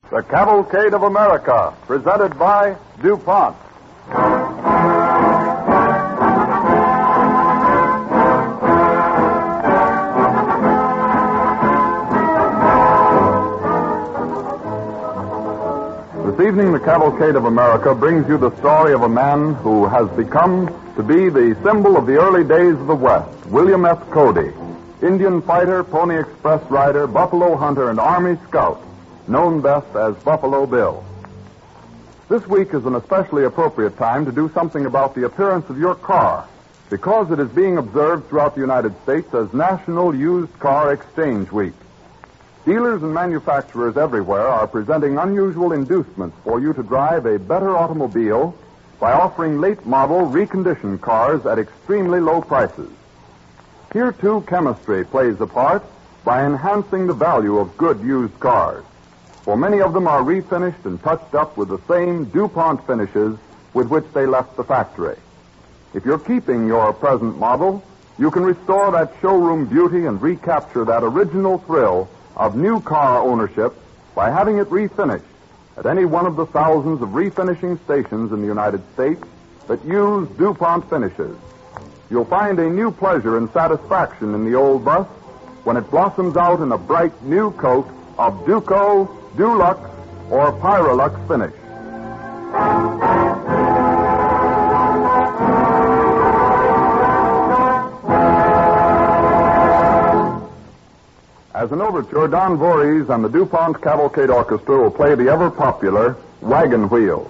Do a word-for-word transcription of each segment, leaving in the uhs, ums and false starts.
The Cavalcade of America, presented by DuPont. This evening, the Cavalcade of America brings you the story of a man who has become to be the symbol of the early days of the West, William F. Cody, Indian fighter, Pony Express rider, buffalo hunter, and Army scout, known best as Buffalo Bill. This week is an especially appropriate time to do something about the appearance of your car, because it is being observed throughout the United States as National Used Car Exchange Week. Dealers and manufacturers everywhere are presenting unusual inducements for you to drive a better automobile by offering late-model reconditioned cars at extremely low prices. Here, too, chemistry plays a part by enhancing the value of good used cars, for many of them are refinished and touched up with the same DuPont finishes with which they left the factory. If you're keeping your present model, you can restore that showroom beauty and recapture that original thrill of new car ownership by having it refinished at any one of the thousands of refinishing stations in the United States that use DuPont finishes. You'll find a new pleasure and satisfaction in the old bus when it blossoms out in a bright new coat of Duco, Dulux, or Pyrolux finish. As an overture, Don Voorhees and the DuPont Cavalcade Orchestra will play the ever-popular Wagon Wheel.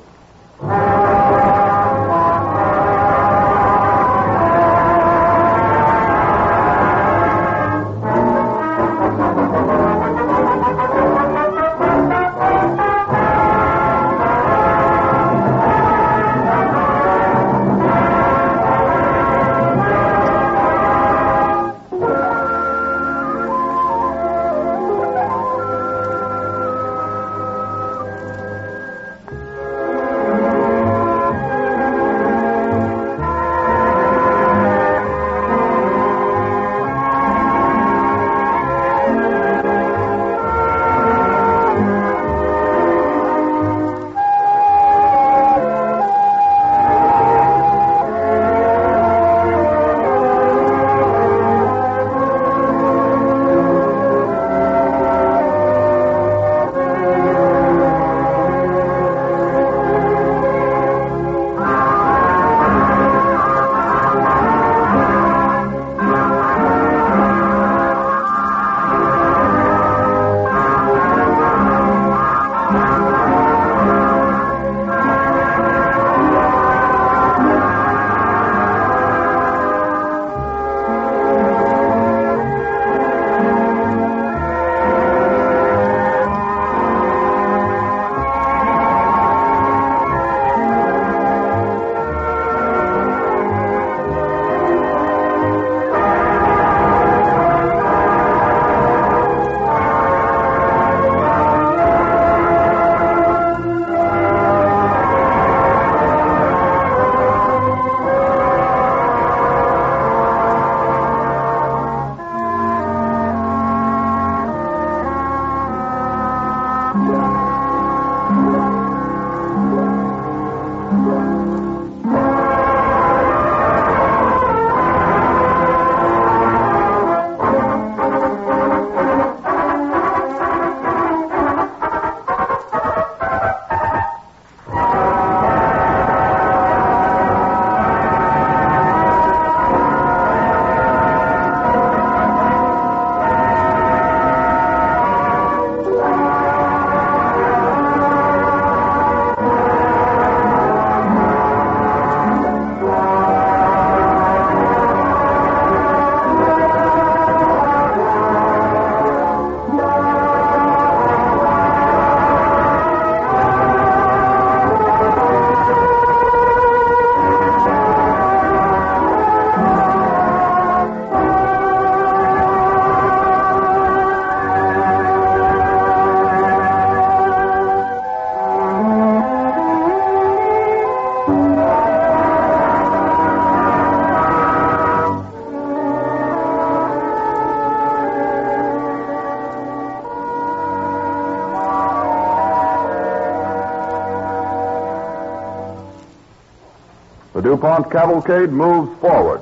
The DuPont cavalcade moves forward.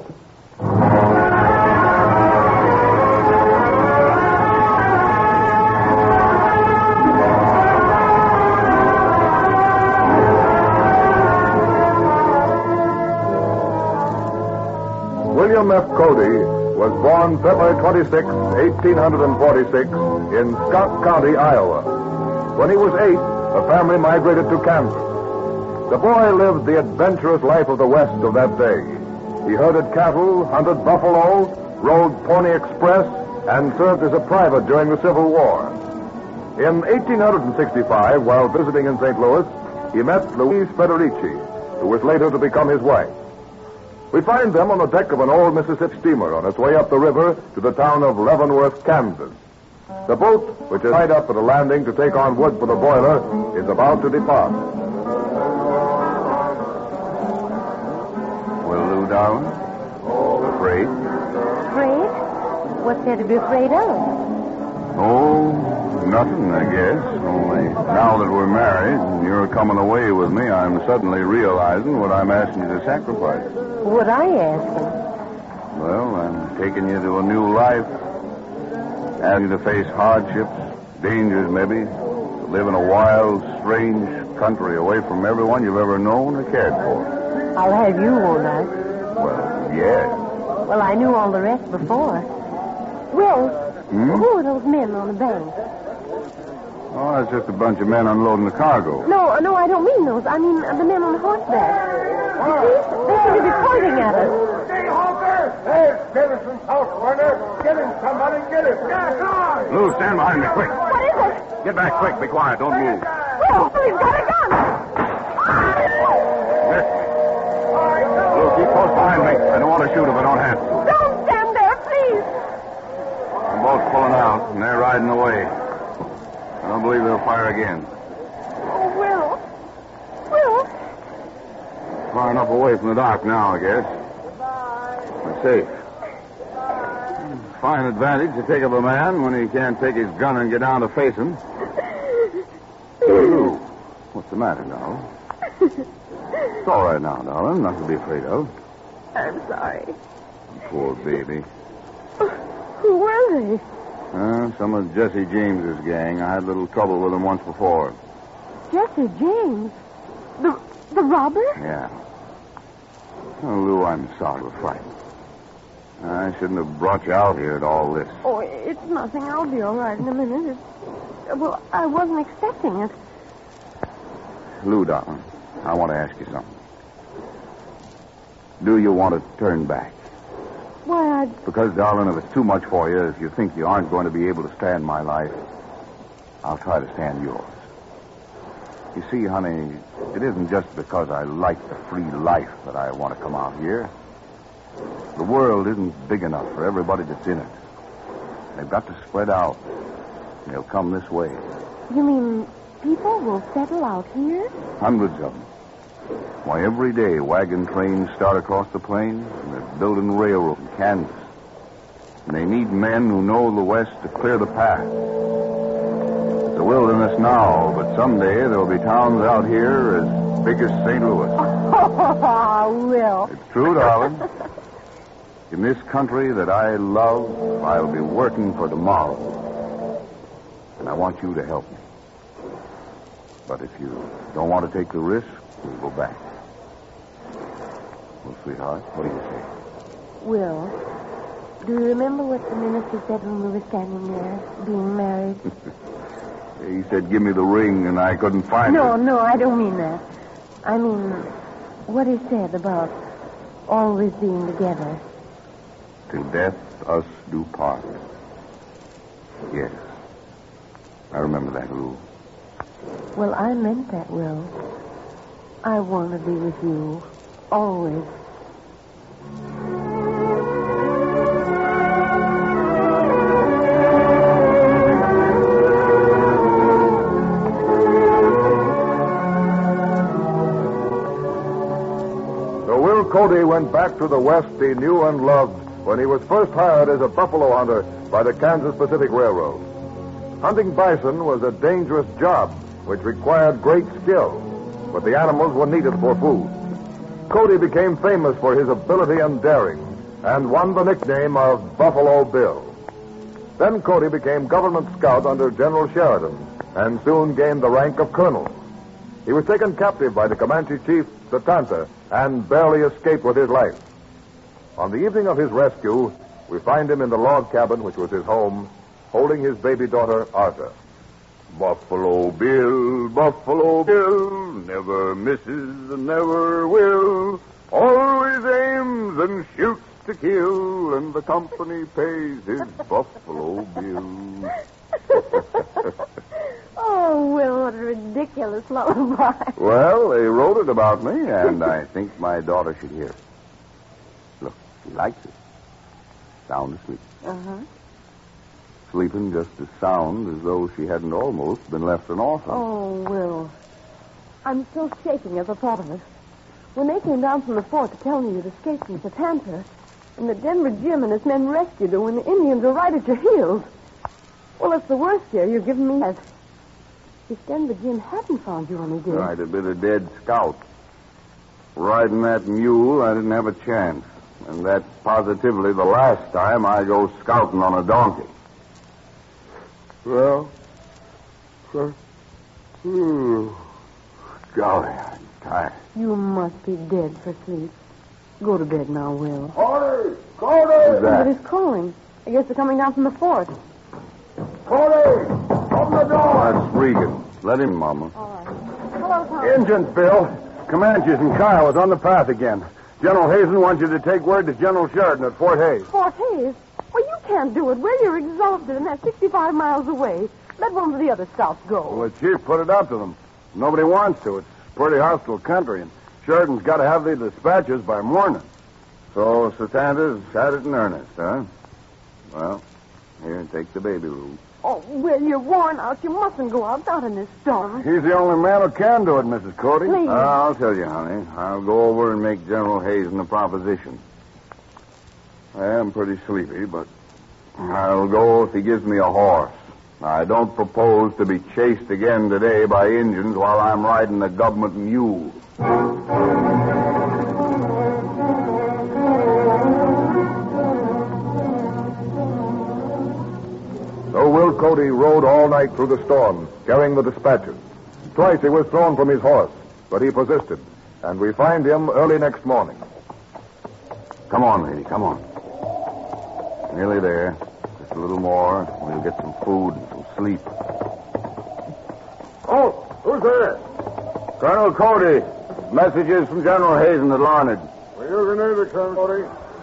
William F. Cody was born February twenty-sixth, eighteen forty-six, in Scott County, Iowa. When he was eight, the family migrated to Kansas. The boy lived the adventurous life of the West of that day. He herded cattle, hunted buffalo, rode Pony Express, and served as a private during the Civil War. In eighteen sixty-five, while visiting in Saint Louis, he met Louise Federici, who was later to become his wife. We find them on the deck of an old Mississippi steamer on its way up the river to the town of Leavenworth, Kansas. The boat, which is tied up at a landing to take on wood for the boiler, is about to depart. Well, Lou, darling? Afraid? Afraid? What's there to be afraid of? Oh, nothing, I guess. Only now that we're married and you're coming away with me, I'm suddenly realizing what I'm asking you to sacrifice. What I asking? Well, I'm taking you to a new life. Asking you to face hardships, dangers maybe, to live in a wild, strange country away from everyone you've ever known or cared for. I'll have you, won't I? Well, yes. Well, I knew all the rest before. Will, Hmm? who are those men on the bank? Oh, that's just a bunch of men unloading the cargo. No, no, I don't mean those. I mean uh, the men on horseback. You see, they seem to be pointing at us. Hey, Hawker! There's Peterson's house corner. Get him, somebody, get him. Yeah, come on! Lou, stand behind me, quick. What is it? Get back quick. Be quiet. Don't move. Will, he's got a gun. Miss me. Lou, keep close behind me. I don't want to shoot if I don't have to. Don't stand there, please. The boat's pulling out, and they're riding away. I don't believe they'll fire again. Oh, Will. Will. Far enough away from the dock now, I guess. We're safe. Fine advantage to take of a man when he can't take his gun and get down to face him. Lou, what's the matter now? It's all right now, darling. Nothing to be afraid of. I'm sorry. Poor baby. Who were they? Uh, some of Jesse James's gang. I had a little trouble with them once before. Jesse James? The the robber? Yeah. Oh, Lou, I'm sorry we're frightened. I shouldn't have brought you out here at all this. Oh, it's nothing. I'll be all right in a minute. It's, well, I wasn't expecting it. Lou, darling, I want to ask you something. Do you want to turn back? Why, I... Because, darling, if it's too much for you, if you think you aren't going to be able to stand my life, I'll try to stand yours. You see, honey, it isn't just because I like the free life that I want to come out here. The world isn't big enough for everybody that's in it. They've got to spread out. They'll come this way. You mean people will settle out here? Hundreds of them. Why, every day wagon trains start across the plains, and they're building railroads in Kansas. And they need men who know the West to clear the path. It's a wilderness now, but someday there'll be towns out here as big as Saint Louis. Oh, Will. It's true, darling. In this country that I love, I'll be working for tomorrow. And I want you to help me. But if you don't want to take the risk, we'll go back. Well, sweetheart, what do you say? Will, do you remember what the minister said when we were standing there, being married? He said, give me the ring, and I couldn't find no, it. No, no, I don't mean that. I mean, what he said about always being together. Till death us do part. Yes. I remember that, Lou. Well, I meant that, Will. I want to be with you. Always. So Will Cody went back to the West he knew and loved when he was first hired as a buffalo hunter by the Kansas Pacific Railroad. Hunting bison was a dangerous job which required great skill, but the animals were needed for food. Cody became famous for his ability and daring and won the nickname of Buffalo Bill. Then Cody became government scout under General Sheridan and soon gained the rank of colonel. He was taken captive by the Comanche chief, Satanta, and barely escaped with his life. On the evening of his rescue, we find him in the log cabin, which was his home, holding his baby daughter, Arta. Buffalo Bill, Buffalo Bill, never misses and never will. Always aims and shoots to kill, and the company pays his Buffalo Bill. Oh, Will, what a ridiculous lullaby. Well, they wrote it about me, and I think my daughter should hear it. Look, she likes it. Sound asleep. Uh-huh. Sleeping just as sound as though she hadn't almost been left an orphan. Oh, Will. I'm still shaking at the thought of it. When they came down from the fort to tell me you'd escaped from Satanta, and that Denver Jim and his men rescued you when the Indians were right at your heels. Well, it's the worst scare you're giving me. As if Denver Jim hadn't found you when he did. I'd have been a dead scout. Riding that mule, I didn't have a chance. And that's positively the last time I go scouting on a donkey. Well, sir. Ooh, golly, I'm tired. You must be dead for sleep. Go to bed now, Will. Cody! Cody! Who's that? Somebody's calling. I guess they're coming down from the fort. Cody! Open the door! That's Regan. Let him, Mama. All right. Hello, Tom. Injuns, Bill. Comanches and Kyle is on the path again. General Hazen wants you to take word to General Sheridan at Fort Hays. Fort Hays? Well, you can't do it. Will, you're exhausted, and that's sixty-five miles away. Let one of the other scouts go. Well, the chief put it up to them. Nobody wants to. It's pretty hostile country, and Sheridan's got to have the dispatches by morning. So Satanta's had it in earnest, huh? Well, here, take the baby room. Oh, Will, you're worn out. You mustn't go out, not in this storm. He's the only man who can do it, Missus Cody. Please. Uh, I'll tell you, honey. I'll go over and make General Hazen a proposition. I am pretty sleepy, but I'll go if he gives me a horse. I don't propose to be chased again today by Indians while I'm riding a government mule. So Will Cody rode all night through the storm, carrying the dispatches. Twice he was thrown from his horse, but he persisted, and we find him early next morning. Come on, lady, come on. Nearly there. Just a little more. We'll get some food and some sleep. Oh, who's there? Colonel Cody. Messages from General Hazen at Larned. Well, you can hear the Colonel Cody.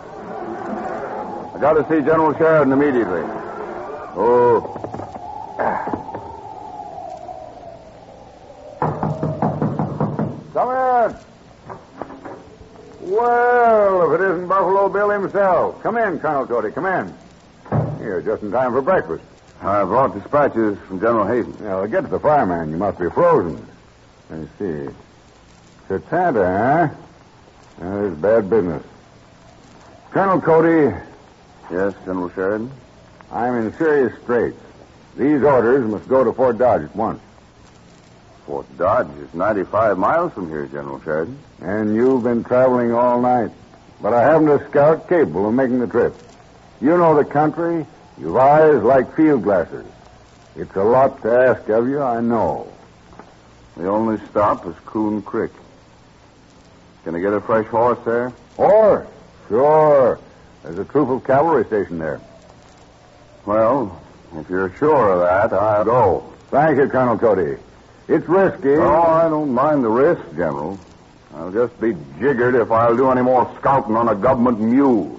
I got to see General Sheridan immediately. Oh. Come in. Well, if it isn't Buffalo Bill himself. Come in, Colonel Cody, come in. You're just in time for breakfast. I brought dispatches from General Hazen. Now, get to the fire, man. You must be frozen. Let me see. Satanta, huh? That is bad business. Colonel Cody, Yes, General Sheridan? I'm in serious straits. These orders must go to Fort Dodge at once. Fort Dodge is ninety-five miles from here, General Sheridan. And you've been traveling all night. But I haven't a scout capable of making the trip. You know the country. You've eyes like field glasses. It's a lot to ask of you, I know. The only stop is Coon Creek. Can I get a fresh horse there? Horse? Sure. There's a troop of cavalry stationed there. Well, if you're sure of that, I'll go. Thank you, Colonel Cody. It's risky. Oh, I don't mind the risk, General. I'll just be jiggered if I'll do any more scouting on a government mule.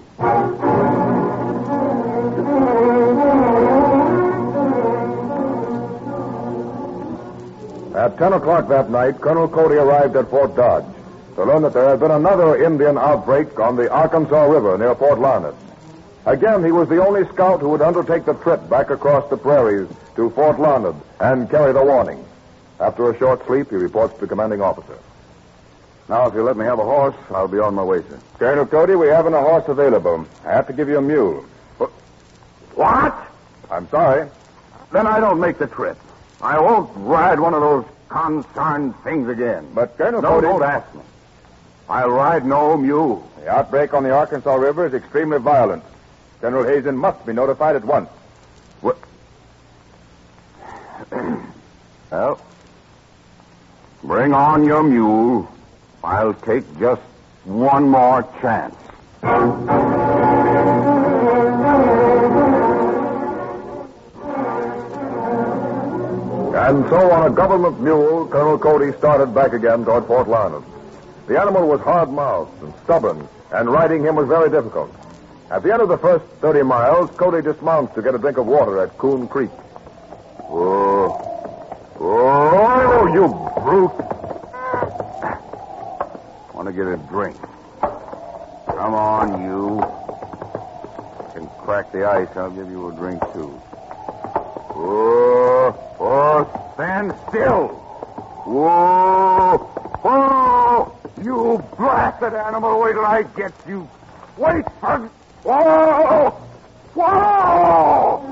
At ten o'clock that night, Colonel Cody arrived at Fort Dodge to learn that there had been another Indian outbreak on the Arkansas River near Fort Larned. Again, he was the only scout who would undertake the trip back across the prairies to Fort Larned and carry the warning. After a short sleep, he reports to the commanding officer. Now, if you let me have a horse, I'll be on my way, sir. Colonel Cody, we haven't a horse available. I have to give you a mule. What? I'm sorry. Then I don't make the trip. I won't ride one of those concerned things again. But Colonel No, Cody... don't ask me. I'll ride no mule. The outbreak on the Arkansas River is extremely violent. General Hazen must be notified at once. What? Well, bring on your mule. I'll take just one more chance. And so on a government mule, Colonel Cody started back again toward Fort Larned. The animal was hard-mouthed and stubborn, and riding him was very difficult. At the end of the first thirty miles, Cody dismounts to get a drink of water at Coon Creek. Oh, oh, you brute. Want to get a drink? Come on, you. You can crack the ice. I'll give you a drink, too. Oh, oh, stand still. Whoa, whoa, you blasted animal. Wait till I get you. Wait for... Whoa, whoa.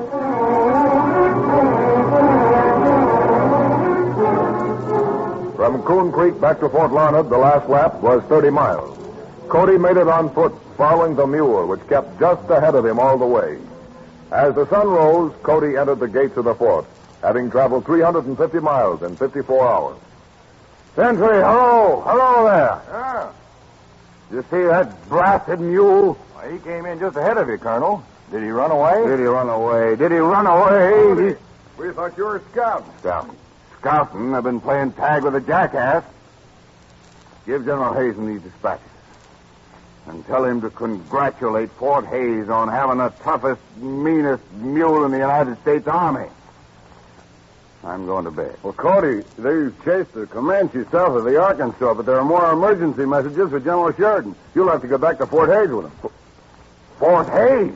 From Coon Creek back to Fort Larned, the last lap was thirty miles. Cody made it on foot, following the mule, which kept just ahead of him all the way. As the sun rose, Cody entered the gates of the fort, having traveled three hundred fifty miles in fifty-four hours. Sentry, hello, hello there. Ah, You see that blasted mule? he came in just ahead of you, Colonel. Did he run away? Did he run away? Did he run away? We thought you were scouting. Scouting. Scouting? I've been playing tag with a jackass. Give General Hazen these dispatches. And tell him to congratulate Fort Hays on having the toughest, meanest mule in the United States Army. I'm going to bed. Well, Cody, they've chased the Comanche south of the Arkansas, but there are more emergency messages for General Sheridan. You'll have to go back to Fort Hays with him. Fort Hays?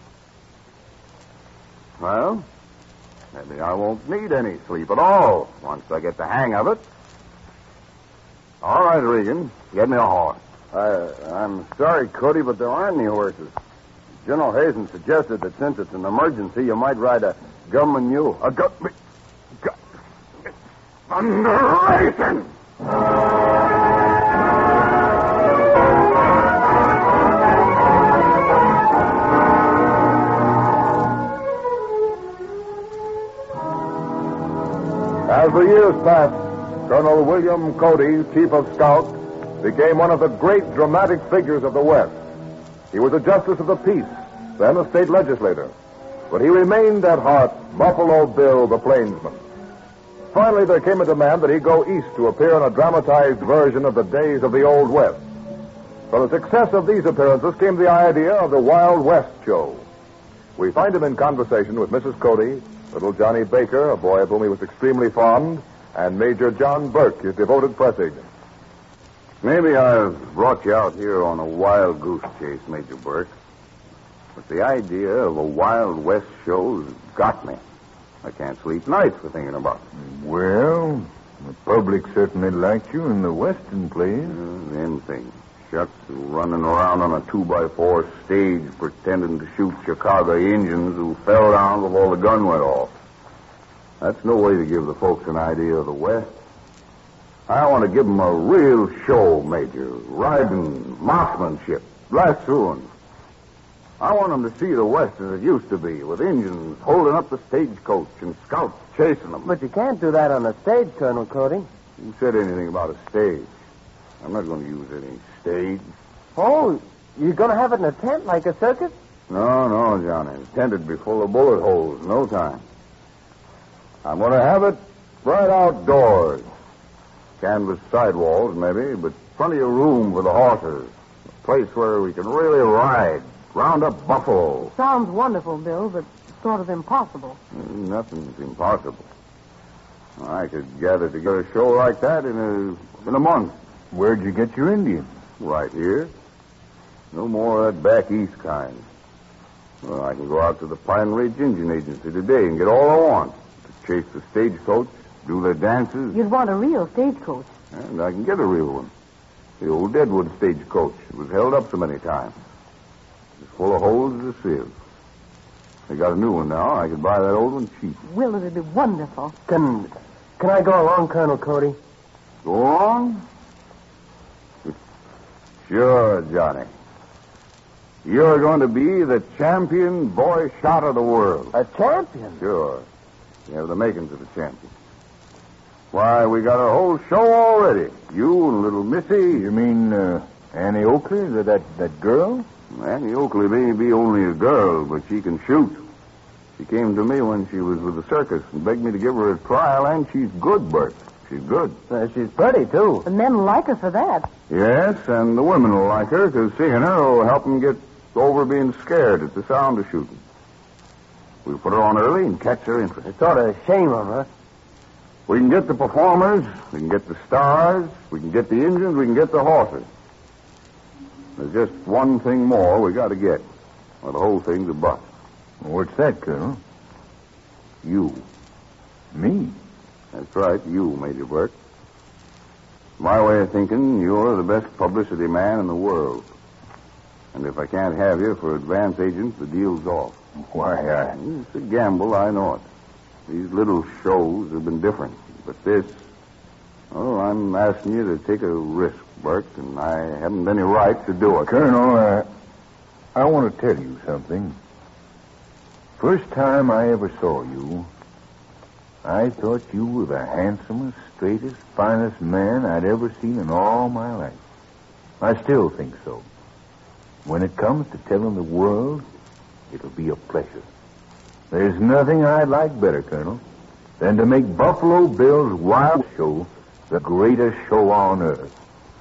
Well, maybe I won't need any sleep at all once I get the hang of it. All right, Regan, get me a horse. I, I'm sorry, Cody, but there aren't any horses. General Hazen suggested that since it's an emergency, you might ride a government mule. A gu- gu- Thunderation! As the years passed, Colonel William Cody, Chief of Scouts, became one of the great dramatic figures of the West. He was a justice of the peace, then a state legislator. But he remained at heart Buffalo Bill the Plainsman. Finally, there came a demand that he go east to appear in a dramatized version of the days of the Old West. From the success of these appearances came the idea of the Wild West show. We find him in conversation with Missus Cody, little Johnny Baker, a boy of whom he was extremely fond, and Major John Burke, his devoted press agent. Maybe I've brought you out here on a wild goose chase, Major Burke. But the idea of a Wild West show's got me. I can't sleep nights for thinking about it. Well, the public certainly likes you in the Western plays. Uh, them things. Shucks, running around on a two-by-four stage pretending to shoot Chicago Indians who fell down before the gun went off. That's no way to give the folks an idea of the West. I want to give them a real show, Major. Riding, marksmanship, lassoing. I want them to see the West as it used to be, with Indians holding up the stagecoach and scouts chasing them. But you can't do that on a stage, Colonel Cody. Who said anything about a stage? I'm not going to use any stage. Oh, you're going to have it in a tent like a circus? No, no, Johnny. The tent would be full of bullet holes in no time. I'm going to have it right outdoors. Canvas sidewalls, maybe, but plenty of room for the horses. A place where we can really ride. Round up buffalo. Sounds wonderful, Bill, but sort of impossible. Nothing's impossible. I could gather together a show like that in a in a month. Where'd you get your Indians? Right here. No more of that back east kind. Well, I can go out to the Pine Ridge Indian Agency today and get all I want. To chase the stagecoach, do their dances. You'd want a real stagecoach. And I can get a real one. The old Deadwood stagecoach. It was held up so many times. It's full of holes as a sieve. They got a new one now. I could buy that old one cheap. Will, it'd be wonderful. Can, can I go along, Colonel Cody? Go on. It's Sure, Johnny. You're going to be the champion boy shot of the world. A champion? Sure. You have the makings of a champion. Why, we got a whole show already. You and little Missy. You mean uh, Annie Oakley, that, that that girl? Annie Oakley may be only a girl, but she can shoot. She came to me when she was with the circus and begged me to give her a trial, and she's good, Bert. She's good. Uh, she's pretty, too. The men like her for that. Yes, and the women will like her, because seeing her will help them get over being scared at the sound of shooting. We'll put her on early and catch their interest. It's sort of a shame of her. We can get the performers, we can get the stars, we can get the engines, we can get the horses. There's just one thing more we got to get, or the whole thing's a bust. What's that, Colonel? You. Me? That's right, you, Major Burt. My way of thinking, you're the best publicity man in the world. And if I can't have you for advance agent, the deal's off. Why, I... It's a gamble, I know it. These little shows have been different. But this, oh, I'm asking you to take a risk, Burt, and I haven't any right to do it. Colonel, uh, I want to tell you something. First time I ever saw you, I thought you were the handsomest, straightest, finest man I'd ever seen in all my life. I still think so. When it comes to telling the world, it'll be a pleasure. There's nothing I'd like better, Colonel, than to make Buffalo Bill's Wild Show the greatest show on earth.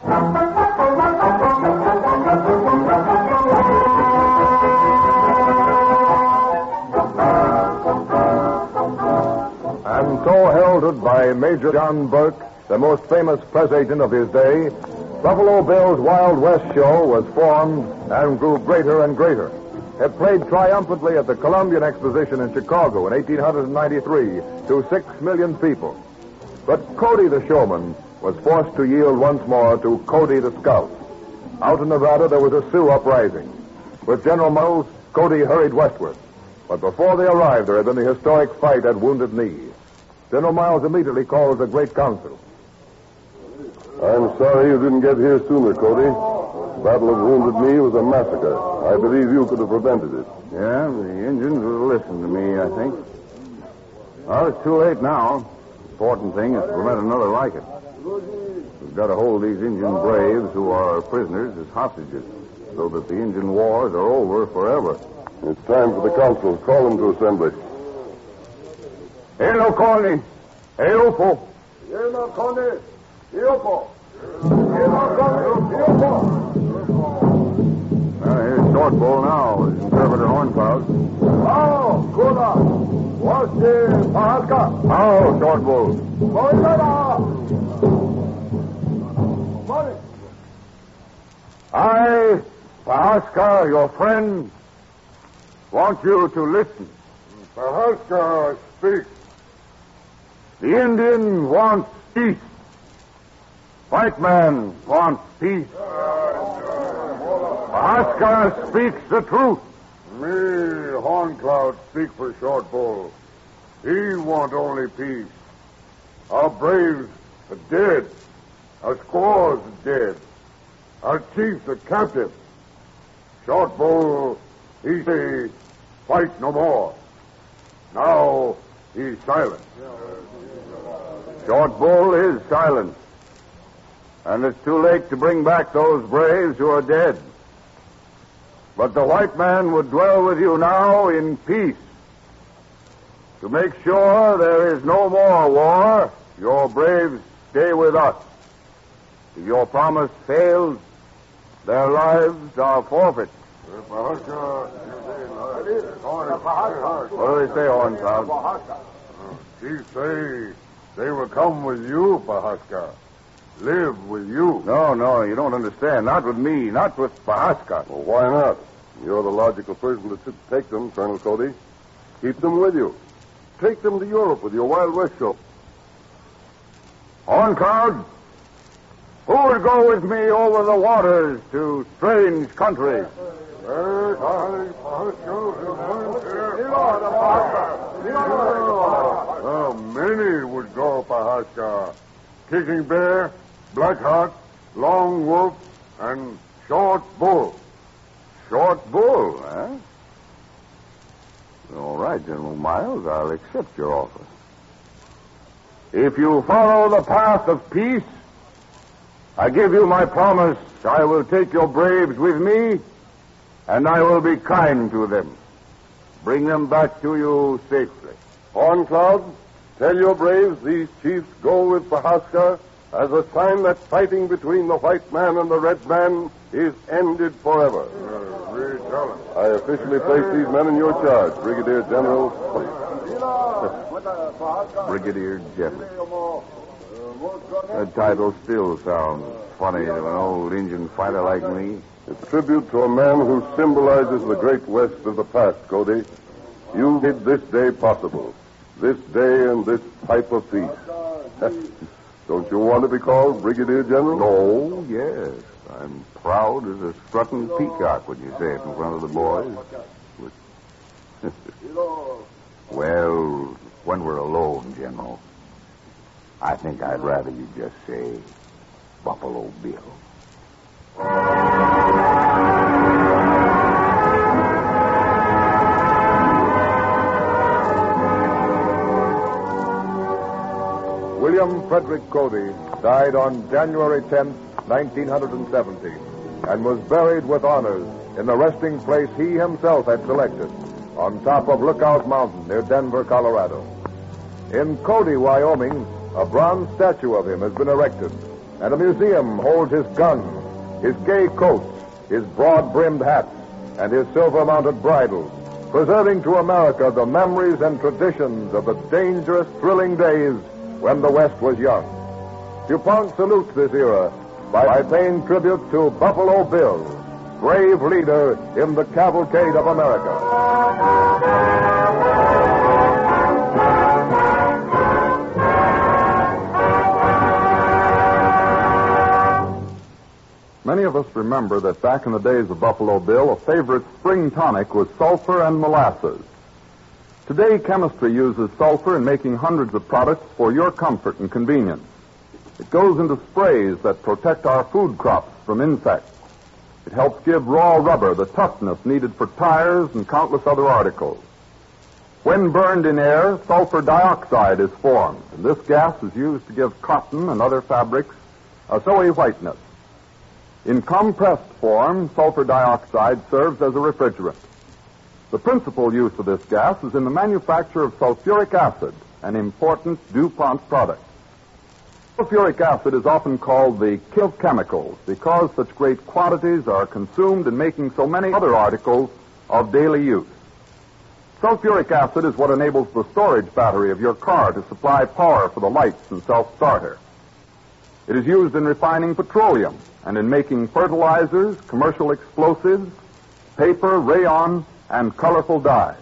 And so heralded by Major John Burke, the most famous press agent of his day, Buffalo Bill's Wild West Show was formed and grew greater and greater. It played triumphantly at the Columbian Exposition in Chicago in eighteen ninety-three to six million people. But Cody the showman was forced to yield once more to Cody the scout. Out in Nevada, there was a Sioux uprising. With General Miles, Cody hurried westward. But before they arrived, there had been the historic fight at Wounded Knee. General Miles immediately called the great council. I'm sorry you didn't get here sooner, Cody. The Battle of Wounded Knee was a massacre. I believe you could have prevented it. Yeah, the Indians will listen to me, I think. Well, it's too late now. The important thing is to prevent another like it. We've got to hold these Indian braves who are prisoners as hostages so that the Indian wars are over forever. It's time for the council. Call them to assembly. Hello, Connie. Hello, Po. Hello, Connie. Hello, Hello, Well, here's Short Bull now with Interpreter Horncloud. Oh, Kula. What's the Pahaska? Oh, Short Bull. I, Pahaska, your friend, want you to listen. Pahaska, speak. The Indian wants peace. White man wants peace. Pahaska speaks the truth. Me, Horncloud, speak for Short Bull. He want only peace. Our braves are dead. Our squaws are dead. Our chiefs are captive. Short Bull, he say, fight no more. Now he's silent. Short Bull is silent. And it's too late to bring back those braves who are dead. But the white man would dwell with you now in peace. To make sure there is no more war, your braves stay with us. If your promise fails, their lives are forfeit. What do they say, Horncloud? He say they will come with you, Pahaska. Live with you. No, no, you don't understand. Not with me, not with Pahaska. Well, why not? You're the logical person to take them, Colonel Cody. Keep them with you. Take them to Europe with your Wild West show. Horncloud, who will go with me over the waters to strange countries? Oh, many would go, Pahaska. Kicking Bear, Black Heart, Long Wolf, and Short Bull. Short Bull, huh? All right, General Miles, I'll accept your offer. If you follow the path of peace, I give you my promise I will take your braves with me, and I will be kind to them. Bring them back to you safely. Horncloud, tell your braves these chiefs go with Prohaska as a sign that fighting between the white man and the red man is ended forever. Uh, I officially place these men in your charge, Brigadier General, please. Brigadier General. That title still sounds funny to an old Indian fighter like me. It's tribute to a man who symbolizes the great West of the past, Cody. You made this day possible. This day and this type of peace. Don't you want to be called Brigadier General? Oh, yes. I'm proud as a strutting peacock when you say it in front of the boys. Well, when we're alone, General, I think I'd rather you just say Buffalo Bill. William Frederick Cody died on January tenth, nineteen seventy, and was buried with honors in the resting place he himself had selected on top of Lookout Mountain near Denver, Colorado. In Cody, Wyoming, a bronze statue of him has been erected, and a museum holds his guns, his gay coats, his broad-brimmed hats, and his silver-mounted bridles, preserving to America the memories and traditions of the dangerous, thrilling days when the West was young. DuPont salutes this era by paying tribute to Buffalo Bill, brave leader in the cavalcade of America. Many of us remember that back in the days of Buffalo Bill, a favorite spring tonic was sulfur and molasses. Today, chemistry uses sulfur in making hundreds of products for your comfort and convenience. It goes into sprays that protect our food crops from insects. It helps give raw rubber the toughness needed for tires and countless other articles. When burned in air, sulfur dioxide is formed, and this gas is used to give cotton and other fabrics a showy whiteness. In compressed form, sulfur dioxide serves as a refrigerant. The principal use of this gas is in the manufacture of sulfuric acid, an important DuPont product. Sulfuric acid is often called the king of chemicals because such great quantities are consumed in making so many other articles of daily use. Sulfuric acid is what enables the storage battery of your car to supply power for the lights and self-starter. It is used in refining petroleum and in making fertilizers, commercial explosives, paper, rayon, and colorful dyes.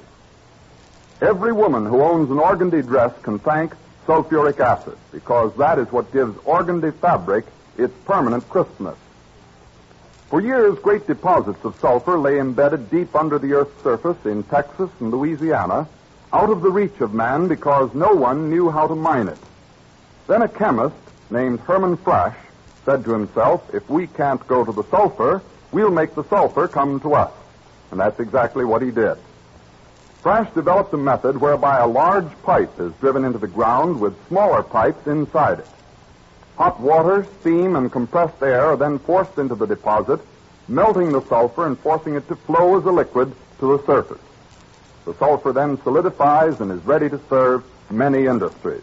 Every woman who owns an organdy dress can thank sulfuric acid because that is what gives organdy fabric its permanent crispness. For years, great deposits of sulfur lay embedded deep under the Earth's surface in Texas and Louisiana, out of the reach of man because no one knew how to mine it. Then a chemist named Herman Flash said to himself, if we can't go to the sulfur, we'll make the sulfur come to us. And that's exactly what he did. Flash developed a method whereby a large pipe is driven into the ground with smaller pipes inside it. Hot water, steam, and compressed air are then forced into the deposit, melting the sulfur and forcing it to flow as a liquid to the surface. The sulfur then solidifies and is ready to serve many industries.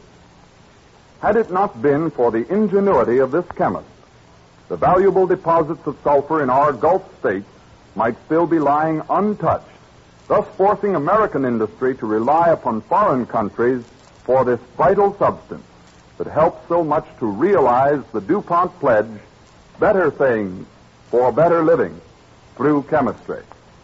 Had it not been for the ingenuity of this chemist, the valuable deposits of sulfur in our Gulf states might still be lying untouched, thus forcing American industry to rely upon foreign countries for this vital substance that helps so much to realize the DuPont pledge, better things for better living through chemistry.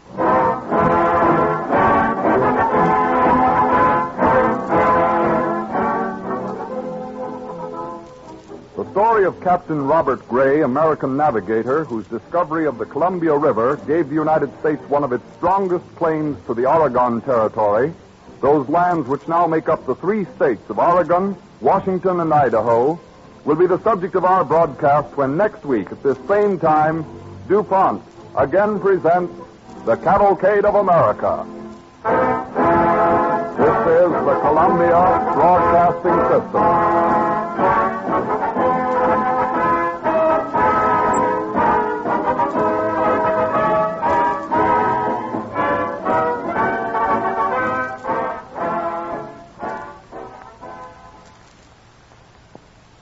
The story of Captain Robert Gray, American navigator, whose discovery of the Columbia River gave the United States one of its strongest claims to the Oregon Territory, those lands which now make up the three states of Oregon, Washington, and Idaho, will be the subject of our broadcast when next week at this same time DuPont again presents the Cavalcade of America. This is the Columbia Broadcasting System.